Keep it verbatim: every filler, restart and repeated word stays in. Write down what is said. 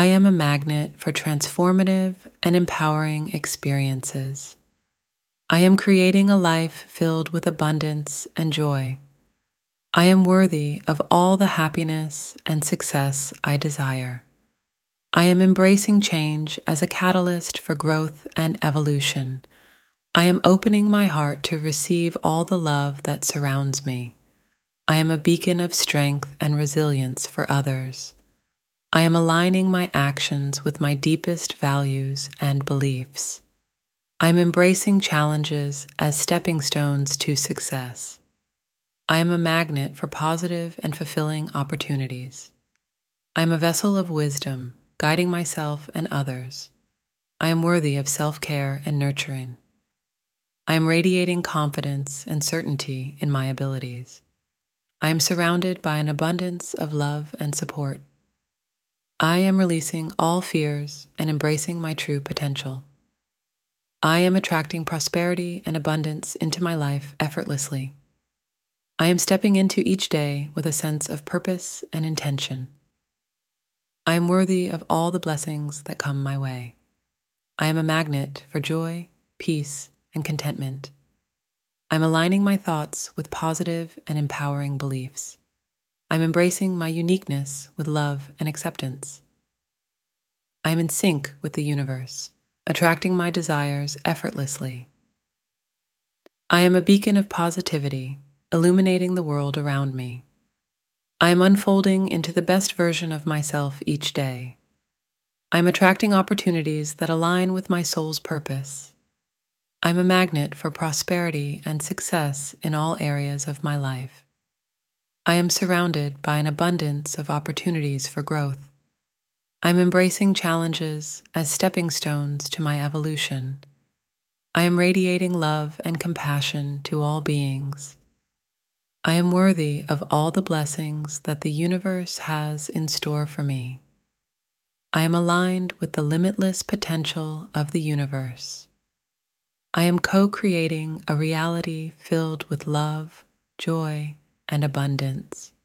I am a magnet for transformative and empowering experiences. I am creating a life filled with abundance and joy. I am worthy of all the happiness and success I desire. I am embracing change as a catalyst for growth and evolution. I am opening my heart to receive all the love that surrounds me. I am a beacon of strength and resilience for others. I am aligning my actions with my deepest values and beliefs. I am embracing challenges as stepping stones to success. I am a magnet for positive and fulfilling opportunities. I am a vessel of wisdom, guiding myself and others. I am worthy of self-care and nurturing. I am radiating confidence and certainty in my abilities. I am surrounded by an abundance of love and support. I am releasing all fears and embracing my true potential. I am attracting prosperity and abundance into my life effortlessly. I am stepping into each day with a sense of purpose and intention. I am worthy of all the blessings that come my way. I am a magnet for joy, peace, and contentment. I'm aligning my thoughts with positive and empowering beliefs. I'm embracing my uniqueness with love and acceptance. I am in sync with the universe, attracting my desires effortlessly. I am a beacon of positivity, illuminating the world around me. I am unfolding into the best version of myself each day. I am attracting opportunities that align with my soul's purpose. I'm a magnet for prosperity and success in all areas of my life. I am surrounded by an abundance of opportunities for growth. I'm embracing challenges as stepping stones to my evolution. I am radiating love and compassion to all beings. I am worthy of all the blessings that the universe has in store for me. I am aligned with the limitless potential of the universe. I am co-creating a reality filled with love, joy, and abundance.